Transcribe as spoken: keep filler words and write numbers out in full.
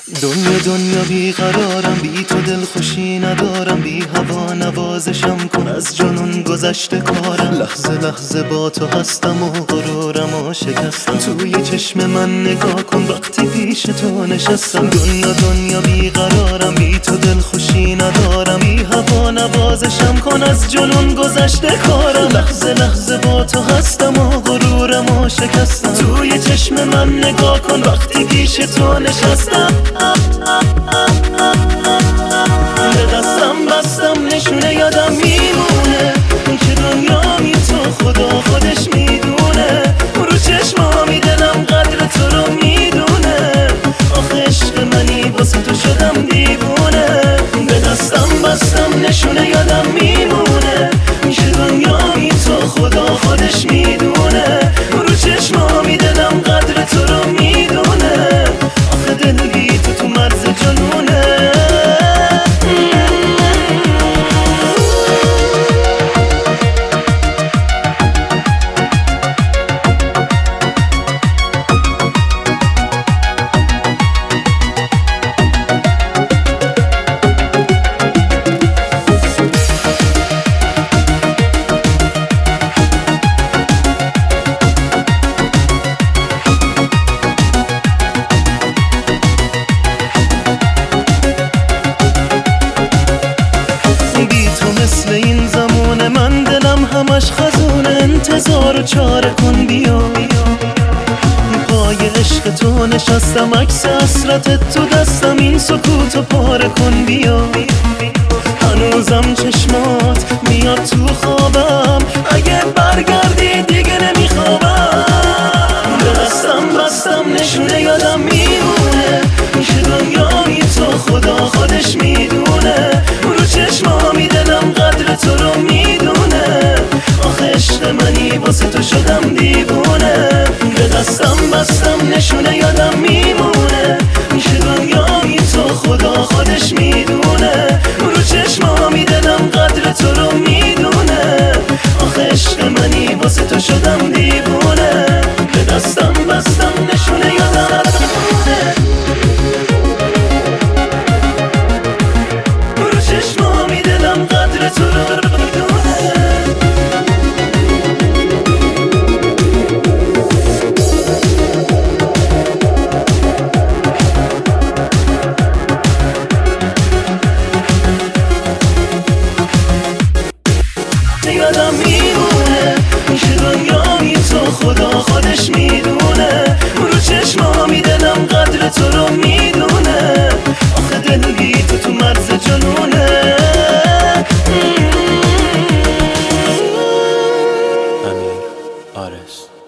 دنیا دنیا بیقرارم، بی تو دل خوشی ندارم، بی هوا نوازشم کن، از جنون گذشته کارم. لحظه لحظه با تو هستم و غرورم و شکستم، توی چشم من نگاه کن وقتی پیش تو نشستم. دنیا دنیا بیقرارم، بی تو دل خوشی ندارم، بی هوا نوازشم کن، از جنون گذشته کارم. لحظه لحظه با تو هستم و غرورم و شکستم، توی چشم من نگاه کن وقتی پیش تو نشستم. به دستم بستم نشونه یادم میمونه، اون که دنیا بی تو خدا خودش میدونه، رو چشمامی دلم قدر تو رو میدونه، آخه عشق منی واسه تو شدم دیوونه. به دستم بستم نشونه یادم میمونه، اون که دنیا بی تو خدا خودش میدونه، رو چشمامی دلم قدر تو رو میدونه، آخه دل بی تو تو مرز جنونه. مثل این زمان من دلم همش خزونه، انتظار و چاره کن بیا. پای عشق تو نشستم، عکس حسرتت تو دستم، این سکوت و پاره کن بیا. هنوزم چشمات میاد تو خوابم، اگه برگردی دیگه نمیخوابم. به دستم بستم نشونه یادم میمونه، میشه دنیای تو خدا خودش میدونه، رو چشمامی دلم قدر تو رو میدونه، آخه عشق منی واسه تو شدم دیوونه. به دستم بستم نشونه یادم میمونه، میشه دنیای تو خدا خودش میدونه، رو چشمامی دلم قدر تو رو میدونه، آخه عشق منی واسه تو شدم دیوونه. به دستم بستم نشونه یادم میمونه، رو چشمامی دلم قدر تو رو میدونه. یادم میمونه، میشه دنیای تو خدا خودش میدونه، رو چشمامی دلم قدر تو رو میدونه، آخه دل بی تو تو مرز جنونه. امیر آرس